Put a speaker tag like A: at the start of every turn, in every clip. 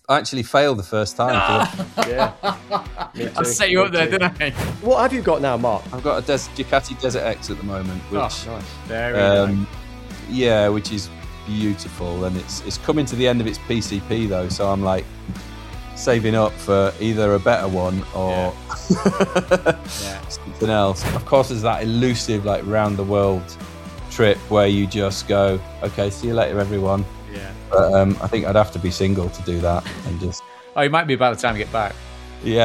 A: I actually failed the first time.
B: Yeah, me too.
C: I set you up there, didn't I?
B: What have you got now, Mark?
A: I've got a Ducati Desert X at the moment, which
B: Nice.
C: Very nice.
A: yeah, which is beautiful, and it's coming to the end of its PCP though, so I'm like saving up for either a better one or something else. Of course, there's that elusive like round the world trip where you just go, okay, see you later, everyone.
C: Yeah.
A: But I think I'd have to be single to do that, and just
C: Oh, you might be by the time you get back.
A: yeah.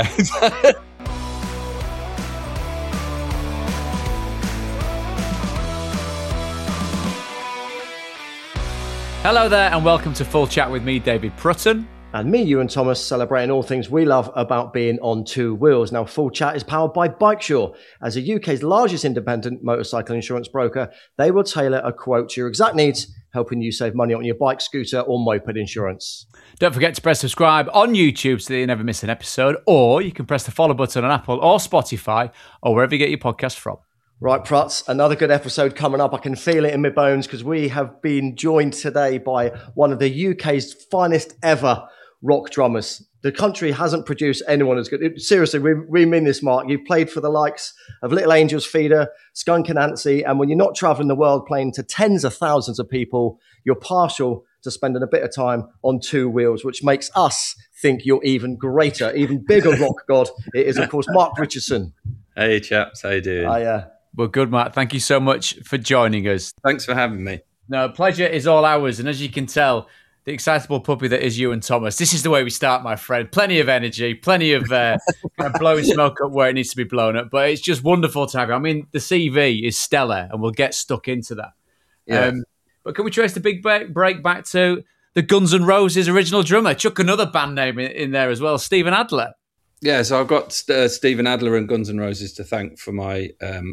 C: Hello there, and welcome to Full Chat with me, David Prutton.
B: And me, Ewan Thomas, celebrating all things we love about being on two wheels. Now, Full Chat is powered by BikeSure. As the UK's largest independent motorcycle insurance broker, they will tailor a quote to your exact needs, helping you save money on your bike, scooter, or moped insurance.
C: Don't forget to press subscribe on YouTube so that you never miss an episode, or you can press the follow button on Apple or Spotify or wherever you get your podcast from.
B: Right, Pruts, another good episode coming up. I can feel it in my bones because we have been joined today by one of the UK's finest ever rock drummers. The country hasn't produced anyone as good. Seriously, we mean this, Mark. You've played for the likes of Little Angels, Feeder, Skunk Anansie, and when you're not traveling the world playing to tens of thousands of people, you're partial to spending a bit of time on two wheels, which makes us think you're even greater, even bigger rock god. It is, of course, Mark Richardson.
A: Hey chaps, how you doing?
C: Well, good, Matt. Thank you so much for joining us.
A: Thanks for having me.
C: No, pleasure is all ours. And as you can tell, the excitable puppy that is Ewan Thomas, this is the way we start, my friend. Plenty of energy, plenty of kind of blowing smoke up where it needs to be blown up. But it's just wonderful to have you. I mean, the CV is stellar, and we'll get stuck into that.
A: Yeah.
C: But can we trace the big break back to the Guns N' Roses original drummer? Chuck another band name in there as well, Steven Adler.
A: Yeah, so I've got Steven Adler and Guns N' Roses to thank for my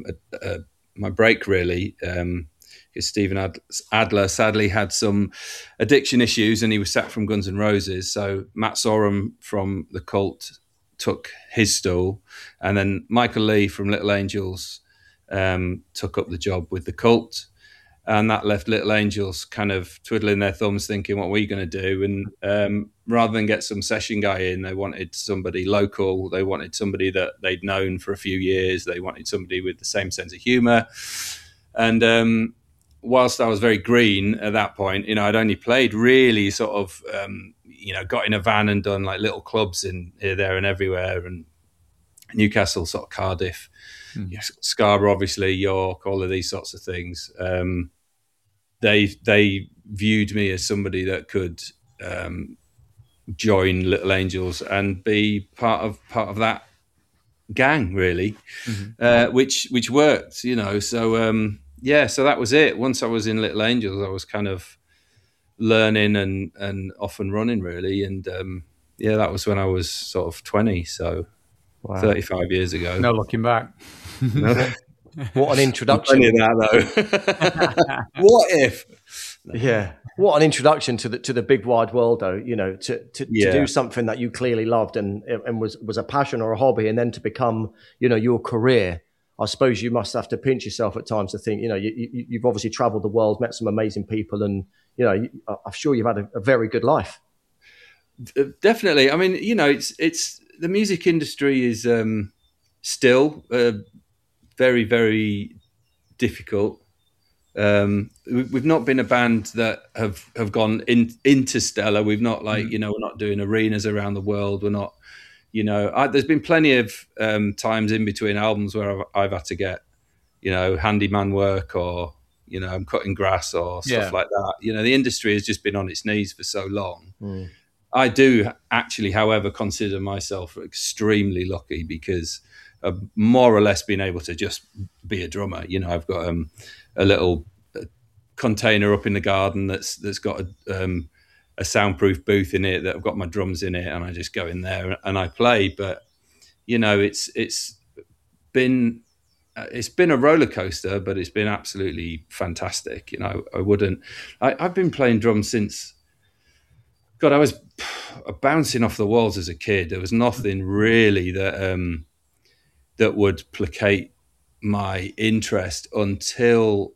A: my break, really. Because Steven Adler sadly had some addiction issues and he was sacked from Guns N' Roses. So Matt Sorum from The Cult took his stool, and then Michael Lee from Little Angels took up the job with The Cult. And that left Little Angels kind of twiddling their thumbs thinking, what are we going to do? And rather than get some session guy in, they wanted somebody local. They wanted somebody that they'd known for a few years. They wanted somebody with the same sense of humour. And whilst I was very green at that point, I'd only played really sort of, got in a van and done like little clubs in here, there and everywhere. And Newcastle, sort of Cardiff, Scarborough, obviously, York, all of these sorts of things. They viewed me as somebody that could join Little Angels and be part of that gang, really, which worked, So so that was it. Once I was in Little Angels, I was kind of learning and off and running, really, and that was when I was sort of 20, so 35 years ago.
C: No looking back.
A: No.
B: What an introduction.
A: Funny that, though. What if?
B: Yeah. What an introduction to the big wide world, though, to do something that you clearly loved and was a passion or a hobby, and then to become, your career. I suppose you must have to pinch yourself at times to think, you've obviously traveled the world, met some amazing people, and, I'm sure you've had a very good life.
A: Definitely. I mean, it's the music industry is still very, very difficult. We've not been a band that have gone interstellar. We've not we're not doing arenas around the world. We're not, there's been plenty of times in between albums where I've had to get, handyman work or, I'm cutting grass or stuff like that. The industry has just been on its knees for so long. I do actually, however, consider myself extremely lucky because I've more or less been able to just be a drummer. I've got a little container up in the garden that's got a soundproof booth in it that I've got my drums in it, and I just go in there and I play. But it's been a roller coaster, but it's been absolutely fantastic. I've been playing drums since. God, I was bouncing off the walls as a kid. There was nothing really that would placate my interest until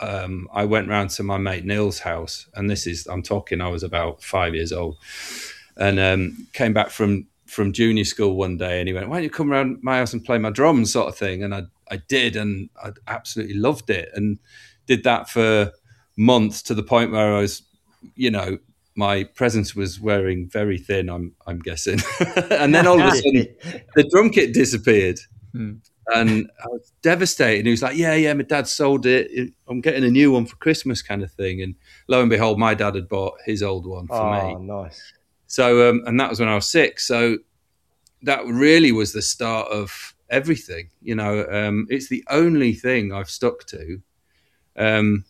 A: I went round to my mate Neil's house. And I was about 5 years old. and came back from junior school one day, and he went, "Why don't you come around my house and play my drums," sort of thing. And I did, and I absolutely loved it, and did that for months, to the point where I was, my presence was wearing very thin, I'm guessing. And then all of a sudden the drum kit disappeared. And I was devastated. He was like, yeah, my dad sold it. I'm getting a new one for Christmas, kind of thing. And lo and behold, my dad had bought his old one for me.
B: Oh, nice.
A: So, and that was when I was 6. So that really was the start of everything. It's the only thing I've stuck to, and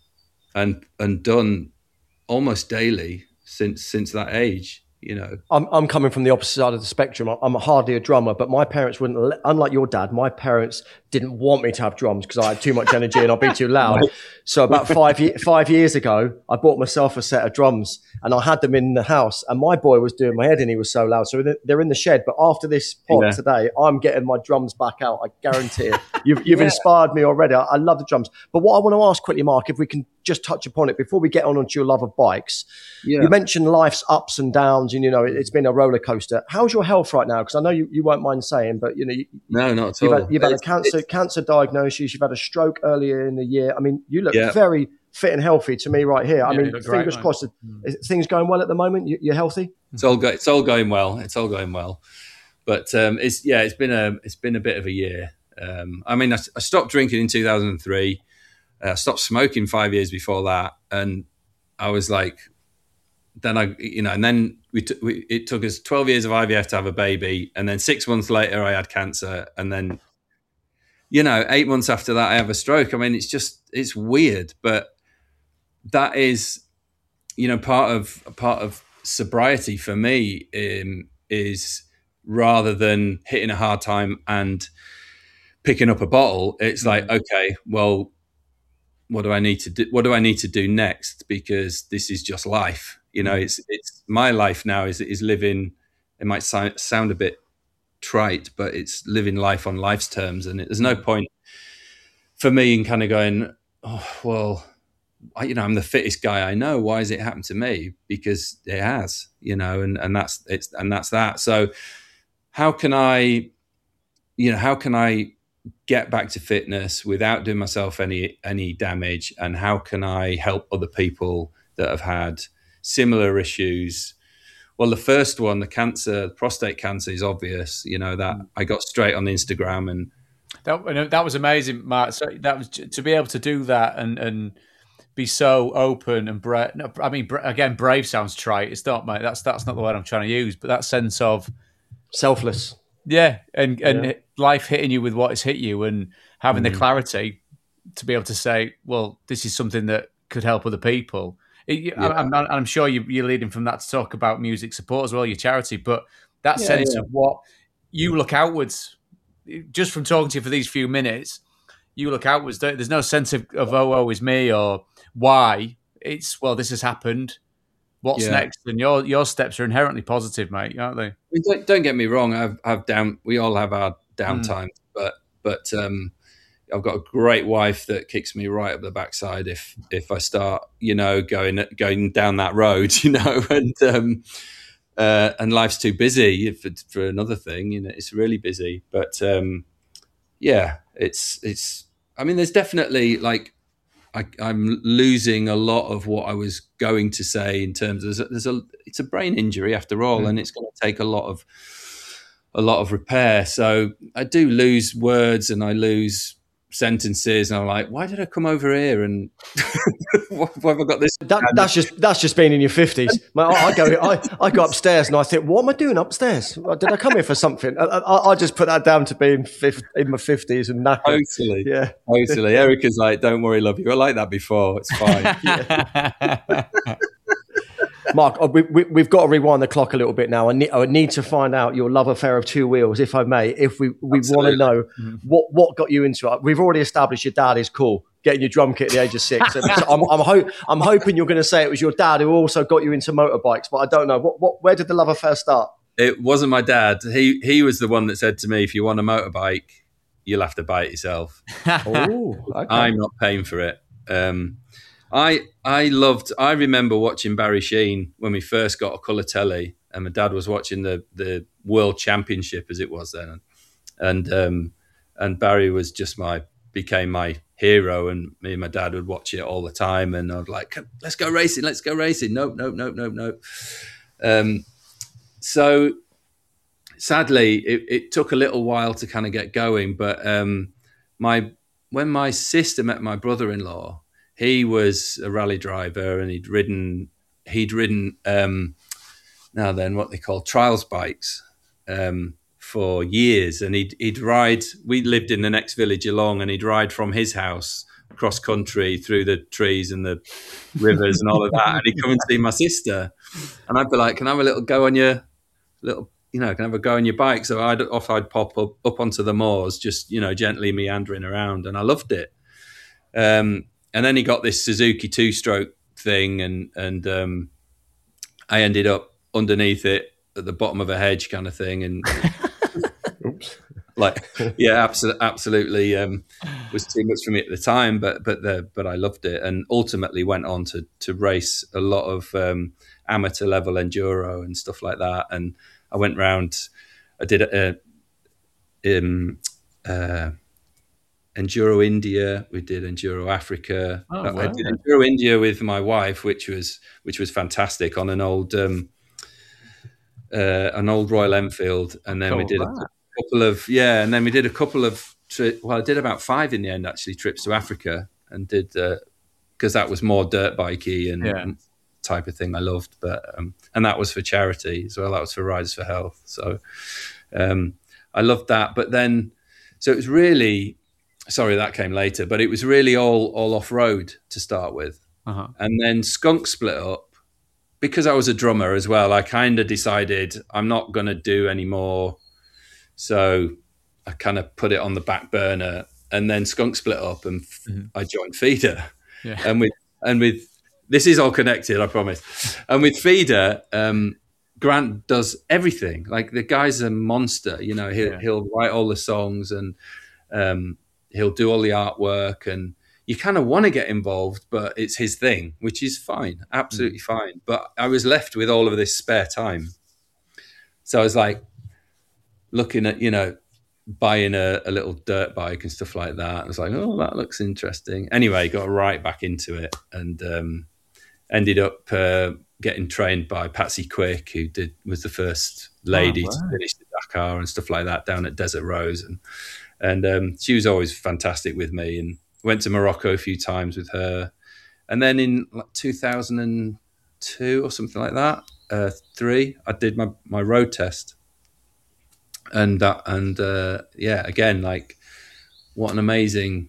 A: done almost daily since that age.
B: I'm coming from the opposite side of the spectrum. I'm hardly a drummer, but my parents wouldn't. Unlike your dad, my parents didn't want me to have drums because I had too much energy and I'd be too loud. So about 5 years ago, I bought myself a set of drums and I had them in the house. And my boy was doing my head and he was so loud. So they're in the shed. But after this pod today, I'm getting my drums back out. I guarantee it. You've inspired me already. I love the drums. But what I want to ask quickly, Mark, if we can just touch upon it before we get on onto your love of bikes. Yeah. You mentioned life's ups and downs, and it's been a roller coaster. How's your health right now? Because I know you won't mind saying, but
A: no, not at all.
B: You've had a cancer diagnosis. You've had a stroke earlier in the year. I mean, you look very fit and healthy to me right here. I mean, fingers crossed. Is things going well at the moment? You're healthy.
A: It's all going well. It's all going well. But it's been a bit of a year. I mean, I stopped drinking in 2003. I stopped smoking 5 years before that, and I was like, then and then it took us 12 years of IVF to have a baby, and then 6 months later I had cancer, and then 8 months after that I have a stroke. I mean, it's weird, but that is part of sobriety for me, is rather than hitting a hard time and picking up a bottle, it's like, okay, well, what do I need to do? What do I need to do next? Because this is just life. It's my life now is living. It might sound a bit trite, but it's living life on life's terms. And there's no point for me in kind of going, oh, well, I'm the fittest guy I know. Why has it happened to me? Because it has, and that's that. So how can I get back to fitness without doing myself any damage, and how can I help other people that have had similar issues? Well, the first one, the prostate cancer, is obvious. That I got straight on Instagram, and
C: that was amazing, Mark. So that was to be able to do that and be so open and brave. No, I mean, again, brave sounds trite. It's not, mate. That's not the word I'm trying to use. But that sense of
B: selfless.
C: Yeah, and life hitting you with what has hit you, and having the clarity to be able to say, well, this is something that could help other people. I'm sure you're leading from that to talk about music support as well, your charity, but that sense of what you look outwards, just from talking to you for these few minutes, you look outwards. There's no sense of woe is me or why. It's, well, this has happened. What's next? And your steps are inherently positive, mate, aren't they?
A: I mean, don't get me wrong. We all have our down times, but I've got a great wife that kicks me right up the backside if I start, going down that road, and life's too busy for another thing. It's really busy, but it's. I mean, there's definitely I'm losing a lot of what I was going to say in terms of it's a brain injury after all, and it's going to take a lot of repair. So I do lose words and I lose sentences, and I'm like, why did I come over here and why have I got this?
B: That's just being in your 50s. I go upstairs and I think, what am I doing upstairs? Did I come here for something? I just put that down to being in my 50s and knackered.
A: Totally, yeah, totally. Erica's like, don't worry, love you. I like that before. It's fine.
B: Mark, we've got to rewind the clock a little bit now. I need to find out your love affair of two wheels, if I may. If we want to know what got you into it. We've already established your dad is cool, getting your drum kit at the age of 6. So I'm hoping you're going to say it was your dad who also got you into motorbikes, but I don't know. Where did the love affair start?
A: It wasn't my dad. He was the one that said to me, if you want a motorbike, you'll have to buy it yourself.
B: Oh, okay.
A: I'm not paying for it. I remember watching Barry Sheen when we first got a colour telly, and my dad was watching the World Championship as it was then, and Barry was just became my hero, and me and my dad would watch it all the time, and I was like, let's go racing. Nope. So sadly, it took a little while to kind of get going, but when my sister met my brother-in-law, he was a rally driver, and he'd ridden now then what they call trials bikes for years, and he'd ride. We lived in the next village along, and he'd ride from his house cross country through the trees and the rivers and all of that, and he'd come and see my sister, and I'd be like, can I have a little go on your little, can I have a go on your bike? So I'd pop up onto the moors, just gently meandering around, and I loved it. And then he got this Suzuki 2-stroke thing, and I ended up underneath it at the bottom of a hedge kind of thing, and absolutely was too much for me at the time, but I loved it, and ultimately went on to race a lot of amateur level enduro and stuff like that. And I went round, I did Enduro India, we did Enduro Africa.
C: Wow.
A: I did Enduro India with my wife, which was fantastic, on an old Royal Enfield, and then we did a couple of I did about 5 in the end, actually, trips to Africa, and did because that was more dirt bikey and type of thing I loved, but and that was for charity as well. That was for Riders for Health, so I loved that. But then, so it was really, sorry, that came later, but it was really all off road to start with, and then Skunk split up. Because I was a drummer as well, I kind of decided I'm not going to do any more. So I kind of put it on the back burner, and then Skunk split up, and I joined Feeder. Yeah. And with this is all connected, I promise. And with Feeder, Grant does everything. Like, the guy's a monster. He'll write all the songs, and he'll do all the artwork, and you kind of want to get involved, but it's his thing, which is fine, absolutely fine. But I was left with all of this spare time. So I was like looking at, buying a little dirt bike and stuff like that. I was like, oh, that looks interesting. Anyway, got right back into it, and ended up getting trained by Patsy Quick, who was the first lady to finish the Dakar and stuff like that down at Desert Rose. And she was always fantastic with me, and went to Morocco a few times with her. And then in 2002 or something like that, 3, I did my road test. And again, like, what an amazing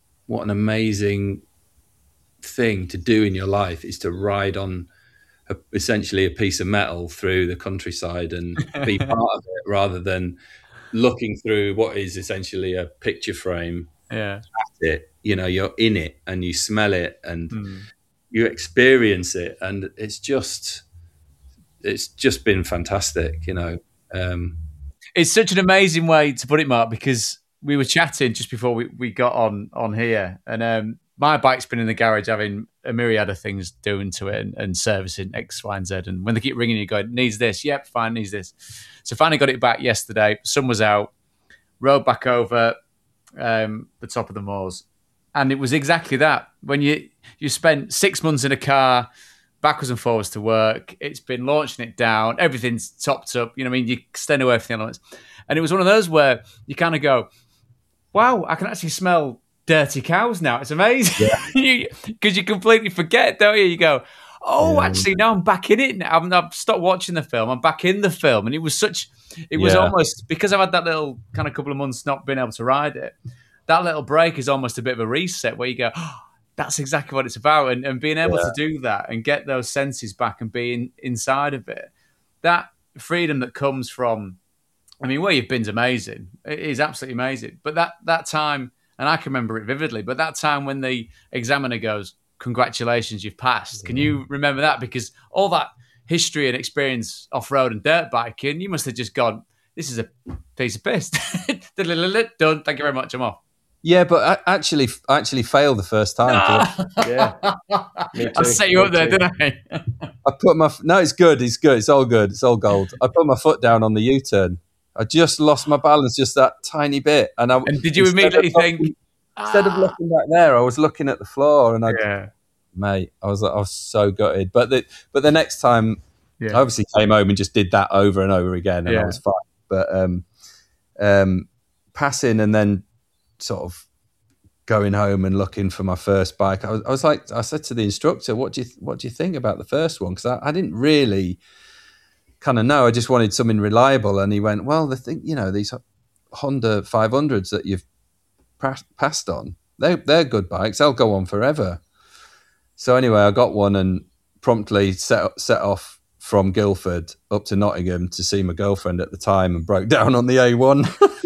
A: thing to do in your life is to ride on essentially a piece of metal through the countryside and be part of it, rather than looking through what is essentially a picture frame. At it, you're in it, and you smell it, and you experience it, and it's just been fantastic.
C: It's such an amazing way to put it, Mark, because we were chatting just before we got on here, and my bike's been in the garage having a myriad of things doing to it, and servicing X, Y, and Z. And when they keep ringing you, going, needs this, yep, fine, needs this. So finally got it back yesterday. Sun was out, rode back over the top of the moors, and it was exactly that. When you spent 6 months in a car backwards and forwards to work, it's been launching it down, everything's topped up, you extend away from the elements, and it was one of those where you kind of go, wow, I can actually smell dirty cows now. It's amazing, because you completely forget, don't you? You go, actually, now I'm back in it now. I've stopped watching the film, I'm back in the film. And it was almost, because I've had that little kind of couple of months not being able to ride it, that little break is almost a bit of a reset, where you go, that's exactly what it's about. And being able to do that and get those senses back and being inside of it, that freedom that comes from, where you've been's amazing. It is absolutely amazing. But that time, and I can remember it vividly, but that time when the examiner goes, congratulations, you've passed. Can you remember that? Because all that history and experience off-road and dirt biking, you must have just gone, this is a piece of piss. Done. Thank you very much. I'm off.
A: Yeah, but I actually failed the first time.
B: Yeah, me too.
C: I set you up there,
B: too.
C: didn't I?
A: I put my no, it's good. It's all good. It's all gold. I put my foot down on the U-turn. I just lost my balance just that tiny bit, and
C: did you immediately think?
A: Instead of looking back there, I was looking at the floor, and I was so gutted. But the next time, I obviously came home and just did that over and over again, and I was fine. But passing and then sort of going home and looking for my first bike, I was like, I said to the instructor, "What do you think about the first one?" Because I didn't really kind of know. I just wanted something reliable, and he went, "Well, the thing, these Honda 500s that you've passed on, they're good bikes. They'll go on forever." So anyway, I got one and promptly set off from Guildford up to Nottingham to see my girlfriend at the time, and broke down on the A1.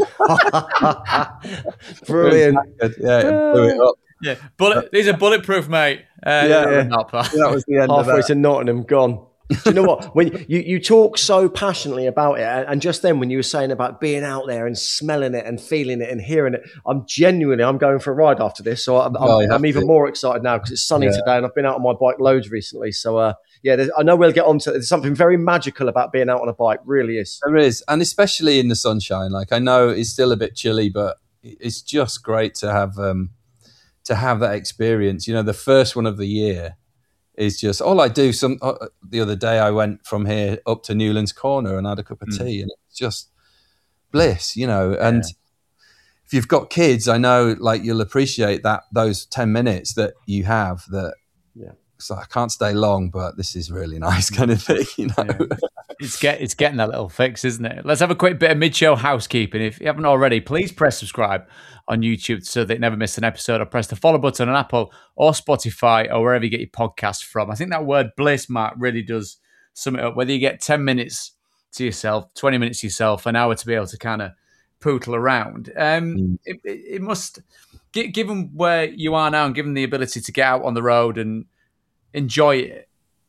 B: Brilliant.
A: Yeah, it blew it up.
C: Yeah, these are bulletproof, mate.
A: That was the end.
B: Halfway
A: of that.
B: to Nottingham, gone. Do you know what? When you talk so passionately about it, and just then when you were saying about being out there and smelling it and feeling it and hearing it, I'm going for a ride after this. So I'm even more excited now because it's sunny today and I've been out on my bike loads recently. So I know we'll get on to it. There's something very magical about being out on a bike, really is.
A: There is, and especially in the sunshine. Like, I know it's still a bit chilly, but it's just great to have that experience. The first one of the year is just all I do. The other day I went from here up to Newlands Corner and had a cup of tea, and it's just bliss, And if you've got kids, I know, like, you'll appreciate those 10 minutes that you have. That so I can't stay long, but this is really nice, kind of thing,
C: Yeah. It's getting that little fix, isn't it? Let's have a quick bit of mid-show housekeeping. If you haven't already, please press subscribe on YouTube so that you never miss an episode, or press the follow button on Apple or Spotify or wherever you get your podcasts from. I think that word bliss, Mark, really does sum it up. Whether you get 10 minutes to yourself, 20 minutes to yourself, an hour to be able to kind of pootle around. It must, given where you are now and given the ability to get out on the road and enjoy it,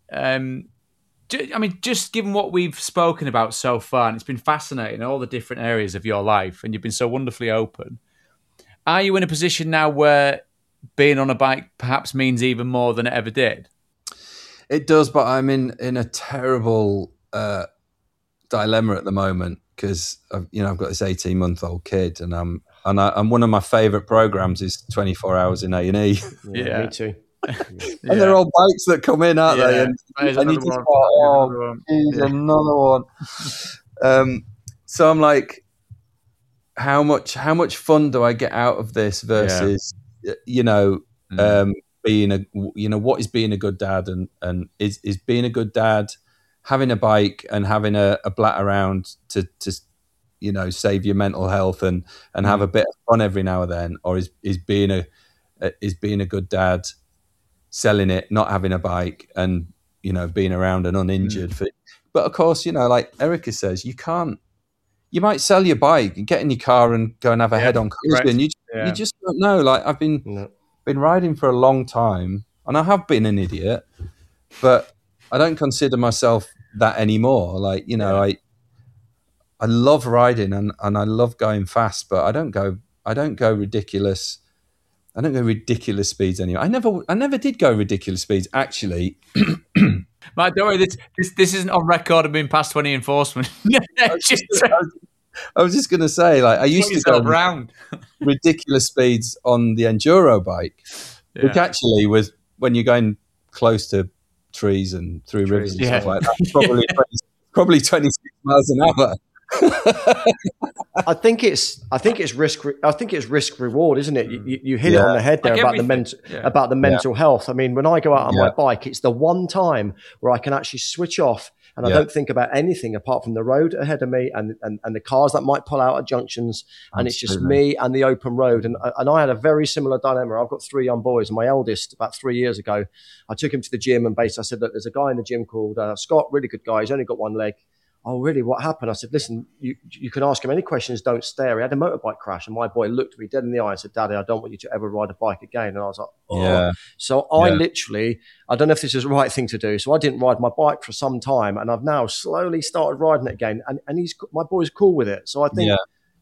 C: just given what we've spoken about so far, and it's been fascinating, all the different areas of your life, and you've been so wonderfully open. Are you in a position now where being on a bike perhaps means even more than it ever did?
A: It does, but I'm in a terrible dilemma at the moment because I've got this 18-month-old kid, and I'm one of my favourite programs is 24 Hours in A&E.
B: Yeah, me too.
A: And they're all bikes that come in, aren't they? And you just go, another one. So I'm like, how much fun do I get out of this versus, being what is being a good dad, and is being a good dad having a bike and having a blat around to save your mental health and have a bit of fun every now and then, or is being a good dad selling it, not having a bike, and being around and uninjured. But of course, like Erica says, you might sell your bike and get in your car and go and have a head-on collision. You just don't know. Like, I've been riding for a long time, and I have been an idiot, but I don't consider myself that anymore. Like, I love riding and I love going fast, but I don't go ridiculous. I don't go ridiculous speeds anymore. I never did go ridiculous speeds, actually.
C: Mate, don't worry. This isn't on record of being past 20 enforcement.
A: I was just going to say, like, I used to go
C: around
A: ridiculous speeds on the enduro bike, which actually was when you're going close to trees and through rivers and stuff like that. Probably 26 miles an hour.
B: I think it's risk reward, isn't it? You hit it on the head there, like about the mental health. I mean, when I go out on my bike, it's the one time where I can actually switch off and I don't think about anything apart from the road ahead of me and the cars that might pull out at junctions. And it's just me and the open road. And I had a very similar dilemma. I've got 3 young boys, and my eldest, about 3 years ago, I took him to the gym and basically I said, look, there's a guy in the gym called Scott, really good guy. He's only got one leg. Oh, really? What happened? I said, listen, you can ask him any questions, don't stare. He had a motorbike crash, and my boy looked me dead in the eye and said, Daddy, I don't want you to ever ride a bike again. And I was like, oh. Yeah. So I literally, I don't know if this is the right thing to do. So I didn't ride my bike for some time, and I've now slowly started riding it again. And my boy's cool with it. So I think,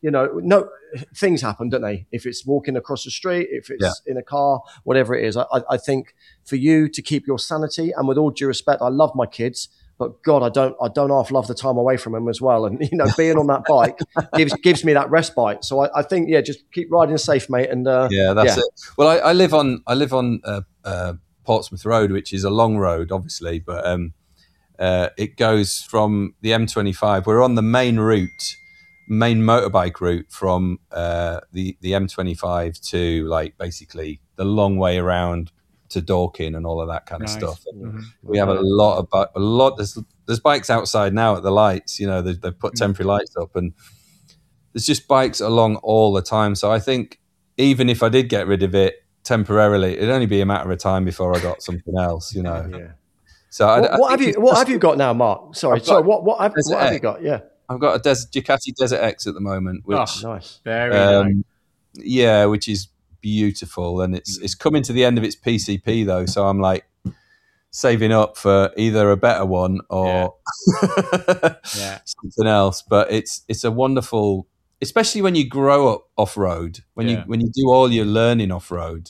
B: no, things happen, don't they? If it's walking across the street, if it's in a car, whatever it is, I think for you to keep your sanity, and with all due respect, I love my kids, but God, I don't half love the time away from them as well. And being on that bike gives me that respite. So I think just keep riding safe, mate. And
A: that's it. Well, I live on Portsmouth Road, which is a long road, obviously, but it goes from the M25. We're on the main motorbike route from the M25 to like basically the long way around to Dorking and all of that kind of stuff. Mm-hmm. We have a lot. There's bikes outside now at the lights. They've put temporary lights up, and there's just bikes along all the time. So I think even if I did get rid of it temporarily, it'd only be a matter of time before I got something else. Yeah. So
B: what have you got now, Mark? Sorry. What have you got? Yeah.
A: I've got a Ducati Desert X at the moment, which
B: nice,
C: very nice.
A: Yeah, which is beautiful, and it's coming to the end of its PCP though, so I'm like saving up for either a better one or something else. But it's a wonderful, especially when you grow up off road, when you do all your learning off road.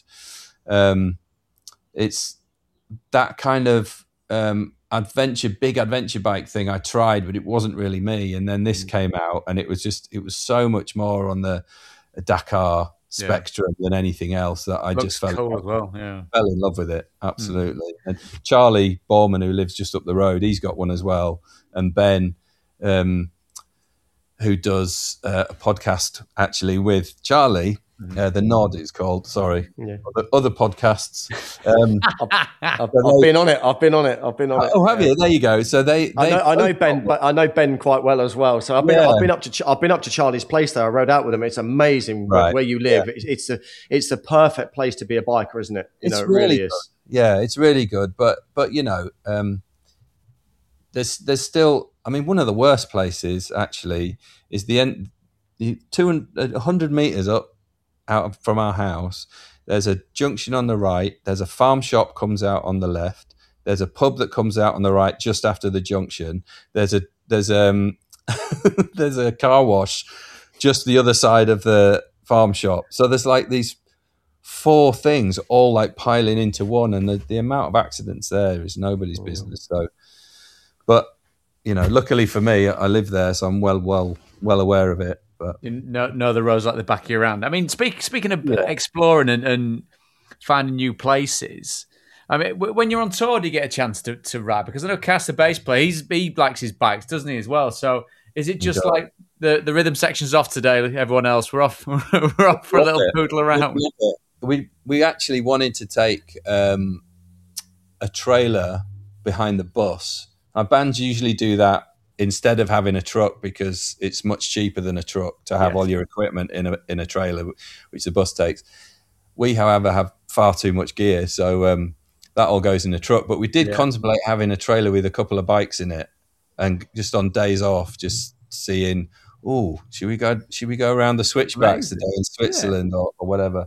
A: It's that kind of big adventure bike thing I tried, but it wasn't really me. And then this came out, and it was so much more on the Dakar spectrum than anything else that I just fell in love with it. Absolutely. And Charlie Borman, who lives just up the road, he's got one as well. And Ben, who does a podcast actually with Charlie, The Nod it's called, sorry. Other podcasts.
B: I've been on it.
A: Oh, have you? There you go. So
B: I know Ben, but I know Ben quite well as well. So I've been up to Charlie's place there. I rode out with him. It's amazing where you live. Yeah. It's the perfect place to be a biker, isn't it?
A: It really is. Yeah, it's really good. But there's still, I mean, one of the worst places actually is the end, 100 meters up out from our house. There's a junction on the right. There's a farm shop comes out on the left. There's a pub that comes out on the right just after the junction. There's a there's a car wash just the other side of the farm shop. So there's like these 4 things all like piling into one, and the amount of accidents there is nobody's business. So, but luckily for me, I live there, so I'm well aware of it. But
C: you know the roads like the back of your hand. I mean, speaking of exploring and finding new places, I mean, when you're on tour, do you get a chance to ride? Because I know Cass, the bass player, he likes his bikes, doesn't he, as well? So is it just like the rhythm section's off today? Everyone else, we're off for a little poodle around.
A: We actually wanted to take a trailer behind the bus. Our bands usually do that instead of having a truck, because it's much cheaper than a truck to have all your equipment in a trailer, which the bus takes. We, however, have far too much gear, so that all goes in a truck. But we did contemplate having a trailer with a couple of bikes in it, and just on days off, just seeing, should we go around the switchbacks today in Switzerland or whatever.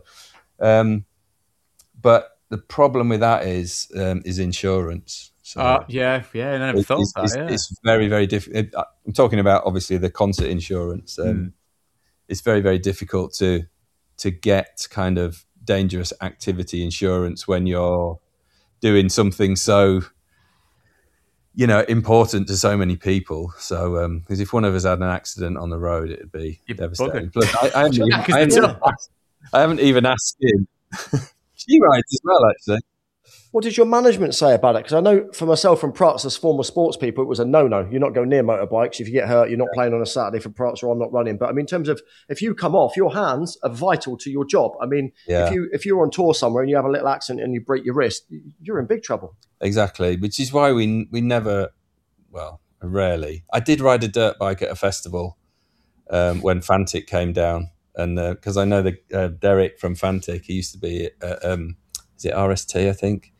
A: But the problem with that is insurance. So
C: I never thought that.
A: It's very, very difficult. I'm talking about obviously the concert insurance. It's very, very difficult to get kind of dangerous activity insurance when you're doing something so important to so many people. So because if one of us had an accident on the road, it'd be devastating. Plus, I haven't even asked him. She rides as well, actually.
B: What did your management say about it? Because I know for myself and Prats, as former sports people, it was a no-no. You're not going near motorbikes. If you get hurt, you're not playing on a Saturday for Prats, or I'm not running. But I mean, in terms of if you come off, your hands are vital to your job. I mean, if you're on tour somewhere and you have a little accident and you break your wrist, you're in big trouble.
A: Exactly, which is why we never, rarely. I did ride a dirt bike at a festival when Fantic came down. And because I know Derek from Fantic, he used to be is it RST, I think?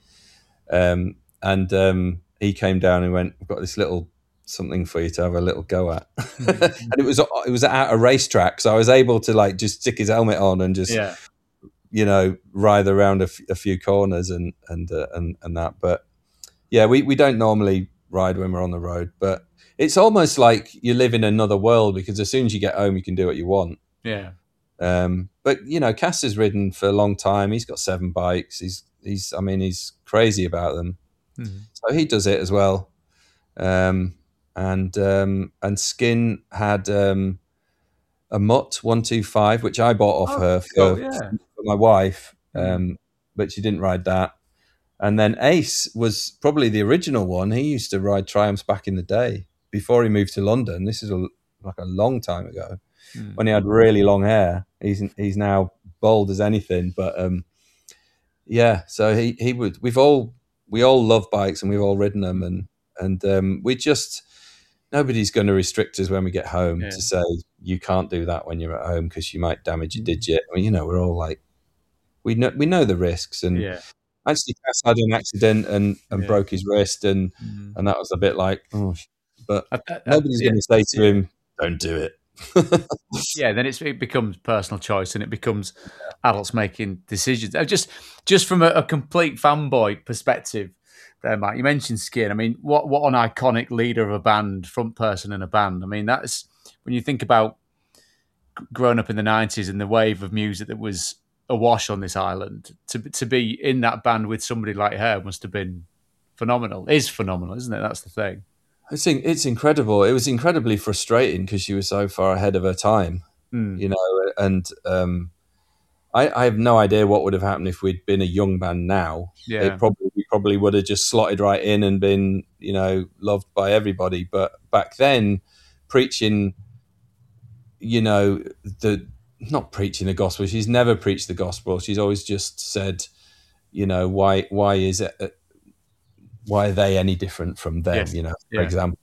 A: And he came down and went, "We've got this little something for you to have a little go at." And it was at a racetrack, so I was able to like just stick his helmet on and just ride around a few corners and that. But we don't normally ride when we're on the road, but it's almost like you live in another world, because as soon as you get home, you can do what you want.
C: Yeah.
A: But Cass has ridden for a long time. He's got 7 bikes. He's crazy about them.
C: Mm-hmm.
A: So he does it as well. And Skin had a Mutt 125, which I bought off her for my wife, but she didn't ride that. And then Ace was probably the original one. He used to ride Triumphs back in the day before he moved to London. This is like a long time ago, when he had really long hair. He's now bald as anything, but so he would. We all love bikes, and we've all ridden them, and we just, nobody's going to restrict us when we get home to say you can't do that when you're at home because you might damage your digit. I mean, we're all like, we know the risks, and actually Cass had an accident and broke his wrist, and that was a bit like, but nobody's going to say to him, don't do it.
C: Then it becomes personal choice, and it becomes adults making decisions. Just from a complete fanboy perspective, there, Matt, you mentioned Skin. I mean, what an iconic leader of a band, front person in a band. I mean, that's when you think about growing up in the 90s and the wave of music that was awash on this island. To be in that band with somebody like her must have been phenomenal. Is phenomenal, isn't it? That's the thing.
A: It's incredible. It was incredibly frustrating because she was so far ahead of her time, and I have no idea what would have happened if we'd been a young band now. We probably would have just slotted right in and been, loved by everybody. But back then, preaching, not preaching the gospel. She's never preached the gospel. She's always just said, why is it? Why are they any different from them? For example,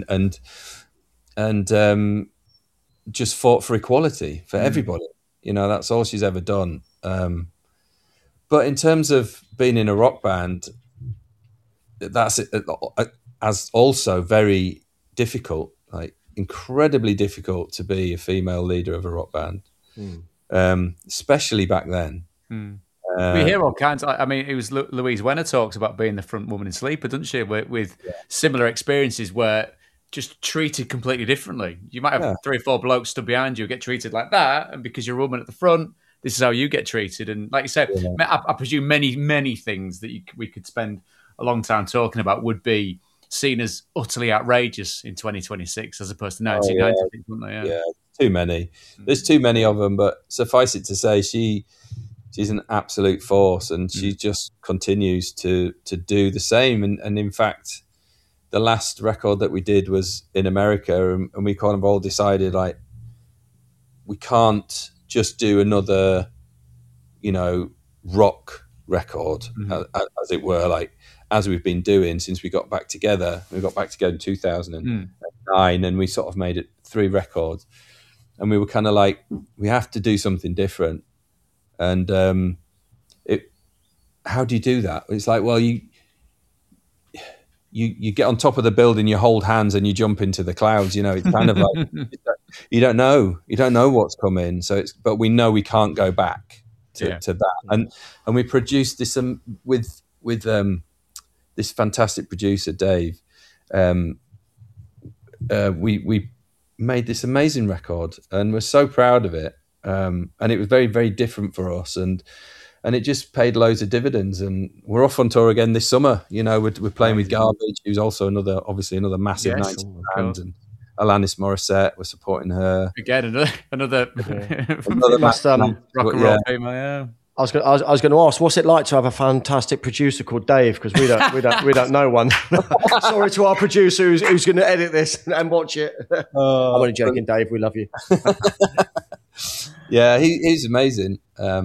A: and just fought for equality for everybody. That's all she's ever done. But in terms of being in a rock band, that's as also very difficult, like incredibly difficult to be a female leader of a rock band, especially back then.
C: We hear all kinds. I mean, it was Louise Wenner talks about being the front woman in Sleeper, doesn't she? With similar experiences where just treated completely differently. You might have 3 or 4 blokes stood behind you, get treated like that, and because you're a woman at the front, this is how you get treated. And like you said, I presume many things that we could spend a long time talking about would be seen as utterly outrageous in 2026 as opposed to 1990. Wouldn't they?
A: Yeah, too many. There's too many of them, but suffice it to say, she's an absolute force, and she just continues to do the same. And in fact, the last record that we did was in America, and we kind of all decided, like, we can't just do another, rock record, as it were, like, as we've been doing since we got back together. We got back together in 2009, and we sort of made it 3 records. And we were kind of like, we have to do something different. And how do you do that? It's like, well, you get on top of the building, you hold hands, and you jump into the clouds. It's kind of like you don't know what's coming. So but we know we can't go back to that. And we produced this with this fantastic producer, Dave. We made this amazing record, and we're so proud of it. And it was very, very different for us, and it just paid loads of dividends. And we're off on tour again this summer. We're playing with Garbage, who's also another massive 90s band, and Alanis Morissette. We're supporting her
C: again. Another
B: rock
C: and roll female.
B: I was going to ask, what's it like to have a fantastic producer called Dave? Because we don't know one. Sorry to our producer who's going to edit this and watch it. I'm only joking, Dave. We love you.
A: Yeah, he's amazing.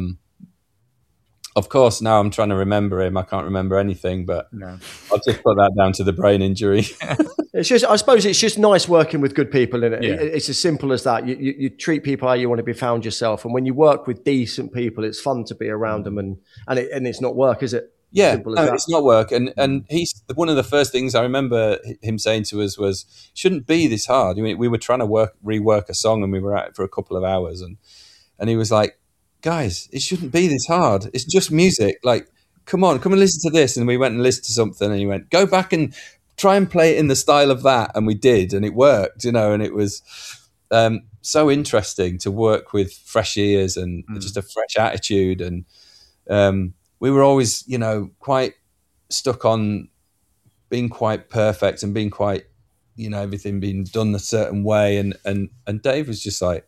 A: Of course, now I'm trying to remember him. I can't remember anything, but I'll just put that down to the brain injury.
B: It's just, I suppose it's just nice working with good people, isn't it? Yeah. It's as simple as that. You treat people how you want to be found yourself. And when you work with decent people, it's fun to be around them, and it's not work, is it?
A: Yeah, it's not work. And he's one of the first things I remember him saying to us was, shouldn't be this hard. I mean, we were trying to rework a song, and we were at it for a couple of hours, and he was like, guys, it shouldn't be this hard. It's just music. Like, come and listen to this. And we went and listened to something, and he went, go back and try and play it in the style of that, and we did, and it worked, and it was so interesting to work with fresh ears and just a fresh attitude, and we were always, quite stuck on being quite perfect and being quite, everything being done a certain way, and Dave was just like,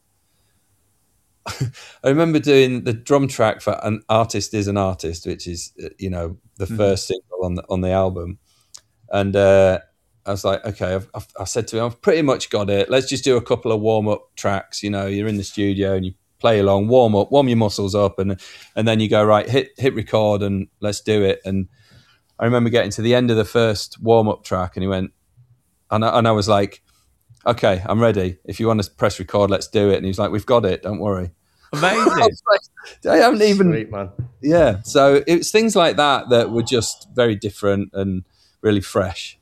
A: I remember doing the drum track for "An Artist Is an Artist," which is, the first single on the album. And I was like, okay, I said to him, I've pretty much got it. Let's just do a couple of warm-up tracks. You're in the studio and you play along, warm your muscles up, and then you go, right, hit record and let's do it. And I remember getting to the end of the first warm-up track, and he went, and I was like, okay, I'm ready. If you want to press record, let's do it. And he was like, we've got it, don't worry.
C: Amazing.
A: I haven't even...
B: Sweet, man.
A: Yeah, so it's things like that were just very different and really fresh,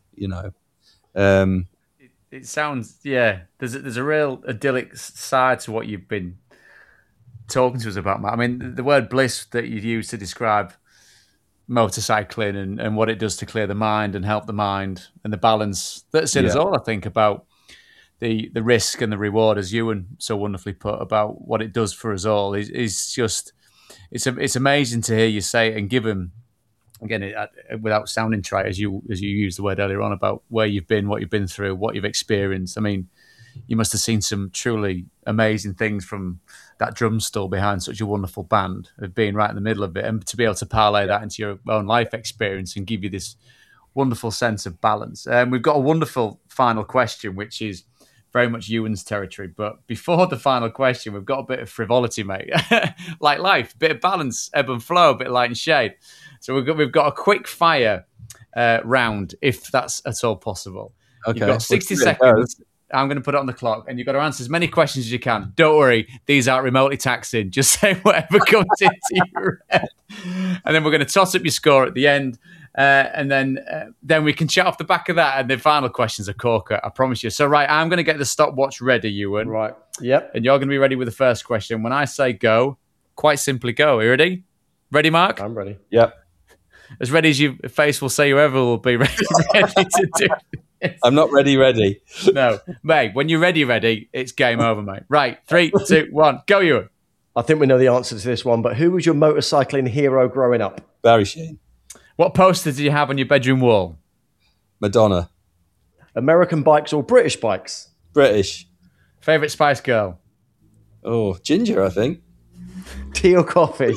C: It sounds, there's a real idyllic side to what you've been talking to us about, Matt. I mean, the word bliss that you use to describe motorcycling and what it does to clear the mind and help the mind, and the balance that's in us all, I think, about the risk and the reward, as Ewan so wonderfully put, about what it does for us all is just, it's amazing to hear you say it and give him, again, without sounding trite, as you used the word earlier on, about where you've been, what you've been through, what you've experienced. I mean, you must have seen some truly amazing things from that drum stool behind such a wonderful band, of being right in the middle of it, and to be able to parlay that into your own life experience and give you this wonderful sense of balance. We've got a wonderful final question, which is very much Ewan's territory. But before the final question, we've got a bit of frivolity, mate. Like life, bit of balance, ebb and flow, a bit of light and shade. So we've got a quick fire round, if that's at all possible. Okay. You've got 60 seconds. I'm going to put it on the clock, and you've got to answer as many questions as you can. Don't worry, these aren't remotely taxing. Just say whatever comes into your head. And then we're going to toss up your score at the end. And then we can chat off the back of that. And the final question's a corker, I promise you. So, right, I'm going to get the stopwatch ready, Ewan.
B: Right. Yep.
C: And you're going to be ready with the first question. When I say go, quite simply go. Are you ready? Ready, Mark?
B: I'm ready.
A: Yep.
C: As ready as your face will say you ever will be ready to do this.
A: I'm not ready.
C: No. Mate, when you're ready, it's game over, mate. Right, 3, 2, 1, go, Ewan.
B: I think we know the answer to this one, but who was your motorcycling hero growing up?
A: Barry Sheene.
C: What poster did you have on your bedroom wall?
A: Madonna.
B: American bikes or British bikes?
A: British.
C: Favourite Spice Girl?
A: Oh, Ginger, I think.
B: Tea or coffee?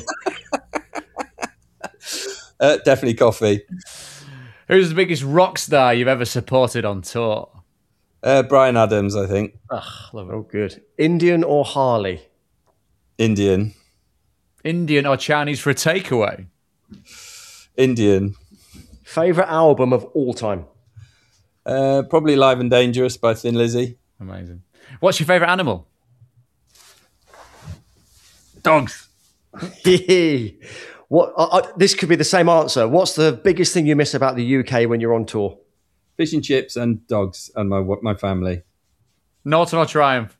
A: Definitely coffee.
C: Who's the biggest rock star you've ever supported on tour?
A: Bryan Adams, I think.
C: Love it.
B: Oh, good. Indian or Harley?
A: Indian.
C: Indian or Chinese for a takeaway?
A: Indian.
B: Favourite album of all time?
A: Probably Live and Dangerous by Thin Lizzy.
C: Amazing. What's your favourite animal? Dogs.
B: What? This could be the same answer. What's the biggest thing you miss about the UK when you're on tour?
A: Fish and chips and dogs and my family.
C: Norton or Triumph?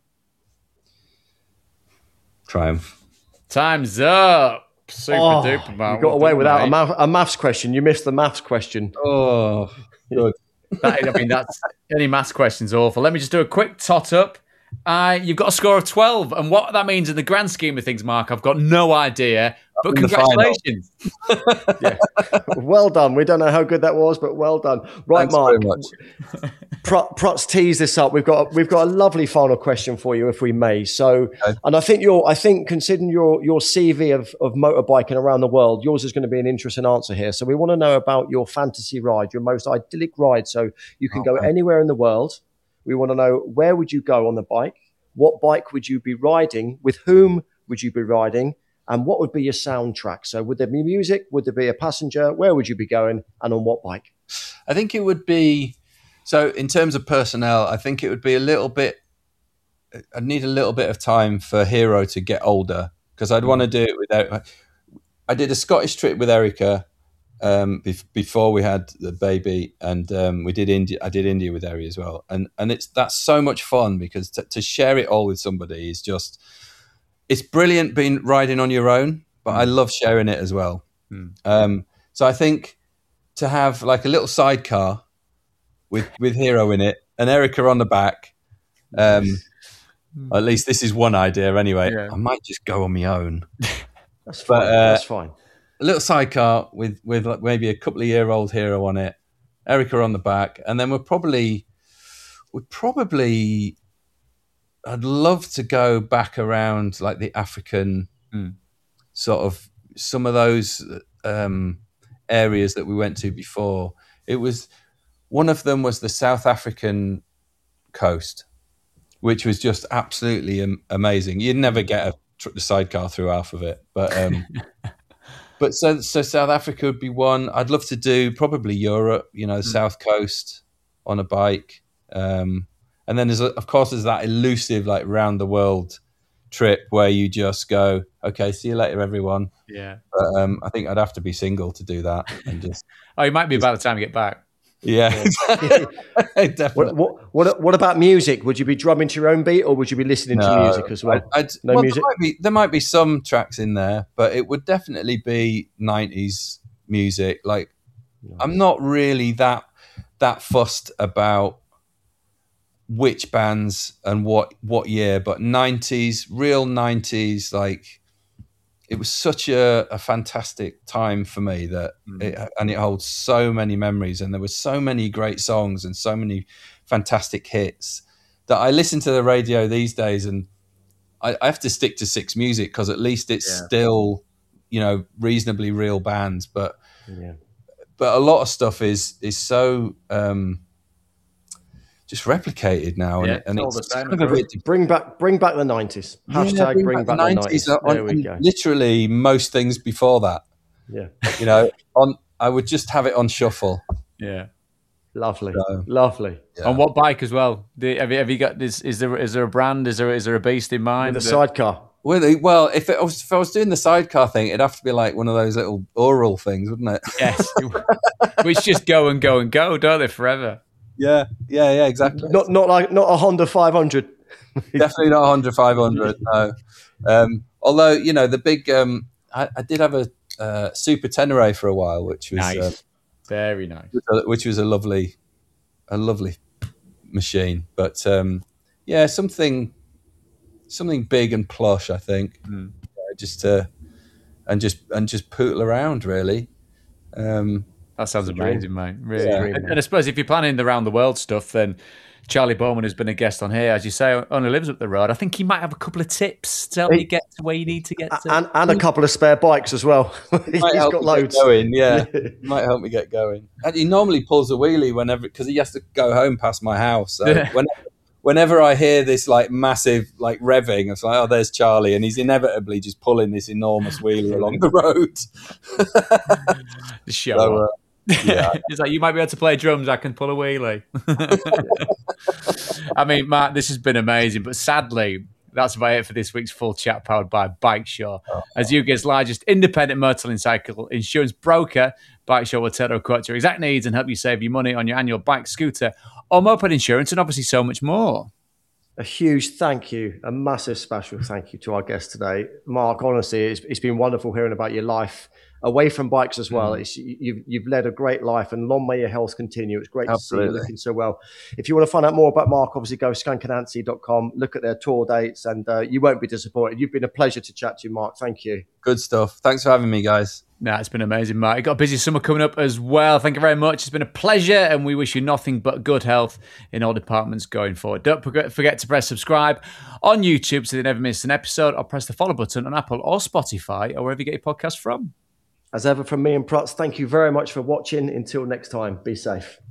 A: Triumph.
C: Time's up. Super duper, man.
B: You got away without a maths question. You missed the maths question.
A: Oh, good.
C: That's any maths question's awful. Let me just do a quick tot up. You've got a score of 12, and what that means in the grand scheme of things, Mark, I've got no idea. But congratulations.
B: Yeah. Well done. We don't know how good that was, but well done. Right,
A: Thanks
B: Mark.
A: very much.
B: Prots tease this up. We've got a lovely final question for you, if we may. So, okay. And I think considering your CV of motorbiking around the world, yours is going to be an interesting answer here. So we want to know about your fantasy ride, your most idyllic ride. So you can go anywhere in the world. We want to know, where would you go on the bike? What bike would you be riding? With whom would you be riding? And what would be your soundtrack? So would there be music? Would there be a passenger? Where would you be going? And on what bike?
A: I think it would be... So in terms of personnel, I think it would be a little bit... I'd need a little bit of time for Hero to get older, because I'd want to do it with... I did a Scottish trip with Erica before we had the baby, and we did India. I did India with Eri as well, and that's so much fun, because to share it all with somebody is just... It's brilliant being riding on your own, but I love sharing it as well. So I think to have like a little sidecar with Hero in it and Erica on the back. At least this is one idea anyway.
C: Yeah.
A: I might just go on my own.
B: That's fine. That's fine.
A: A little sidecar with like maybe a couple of year-old Hero on it, Erica on the back, and then I'd love to go back around like the African sort of some of those areas that we went to before. It was one of them was the South African coast, which was just absolutely amazing. You'd never get a sidecar through half of it, but so South Africa would be one. I'd love to do probably Europe, South Coast on a bike. And then there's that elusive like round the world trip where you just go, okay, see you later, everyone.
C: Yeah.
A: But I think I'd have to be single to do that. And just
C: you might be by the time you get back.
A: Yeah. Definitely.
B: What about music? Would you be drumming to your own beat, or would you be listening to music as well? Music.
A: There might be some tracks in there, but it would definitely be 90s music. Like, nice. I'm not really that fussed about which bands and what year, but 90s, real 90s, like it was such a fantastic time for me that it holds so many memories, and there were so many great songs and so many fantastic hits that I listen to the radio these days, and I have to stick to 6 Music because at least it's still, reasonably real bands, but a lot of stuff is so just replicated now, and it's kind of a bit.
B: Bring back the 90s. Hashtag bring back the 90s. There we go.
A: Literally most things before that.
B: Yeah.
A: I would just have it on shuffle.
C: Yeah.
B: Lovely. Lovely.
C: Yeah. On what bike as well? Have you got this? Is there a brand? Is there a beast in mind?
B: With a sidecar.
A: Well, if I was doing the sidecar thing, it'd have to be like one of those little oral things, wouldn't it?
C: Yes. Which just go and go and go, don't they, forever?
A: Yeah, exactly.
B: Not a Honda 500.
A: Definitely not a Honda 500. No. Although the big, I did have a Super Tenere for a while, which was
C: nice, very nice.
A: Which was a lovely machine. But something big and plush, I think. Just poodle around, really.
C: That sounds amazing, mate. Really. Yeah. And I suppose if you're planning the round the world stuff, then Charlie Bowman, who's been a guest on here, as you say, only lives up the road. I think he might have a couple of tips to help you get to where you need to get to.
B: And a couple of spare bikes as well. He's got loads.
A: Going, might help me get going. And he normally pulls a wheelie because he has to go home past my house. So whenever I hear this like massive like revving, it's like, oh, there's Charlie, and he's inevitably just pulling this enormous wheelie along the road.
C: Show up. He's like, you might be able to play drums, I can pull a wheelie. I mean, Mark, this has been amazing, but sadly, that's about it for this week's Full Chat powered by BikeSure. As UK's largest independent motorcycle cycle insurance broker, BikeSure will tailor a quote to your exact needs and help you save you money on your annual bike, scooter, or moped insurance, and obviously so much more.
B: A huge thank you, a massive special thank you to our guest today. Mark, honestly, it's been wonderful hearing about your life away from bikes as well. You've led a great life, and long may your health continue. It's great to see you looking so well. If you want to find out more about Mark, obviously go skankanansi.com, look at their tour dates, and you won't be disappointed. You've been a pleasure to chat to you, Mark. Thank you.
A: Good stuff. Thanks for having me, guys.
C: It's been amazing, Mark. You've got a busy summer coming up as well. Thank you very much. It's been a pleasure, and we wish you nothing but good health in all departments going forward. Don't forget to press subscribe on YouTube so you never miss an episode, or press the follow button on Apple or Spotify or wherever you get your podcast from.
B: As ever from me and Prutz, thank you very much for watching. Until next time, be safe.